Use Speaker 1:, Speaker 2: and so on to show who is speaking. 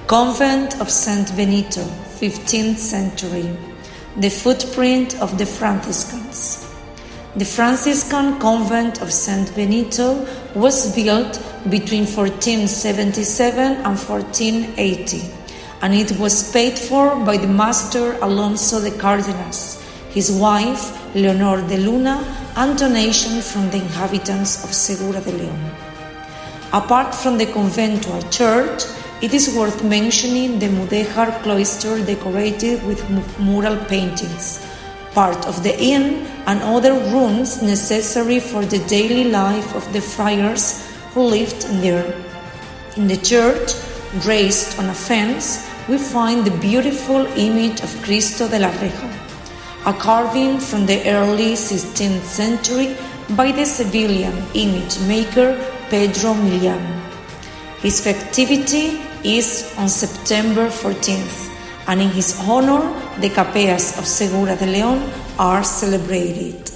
Speaker 1: Convent of St. Benito, 15th century. The footprint of the Franciscans. The Franciscan convent of St. Benito was built between 1477 and 1480, and it was paid for by the master Alonso de Cárdenas, his wife Leonor de Luna, and donation from the inhabitants of Segura de León. Apart from the conventual church, it is worth mentioning the Mudéjar cloister decorated with mural paintings, part of the inn and other rooms necessary for the daily life of the friars who lived there. In the church, raised on a fence, we find the beautiful image of Cristo de la Reja, a carving from the early 16th century by the Sevillian image maker Pedro Millán. His festivity is on September 14th, and in his honor, the Capellas of Segura de León are celebrated.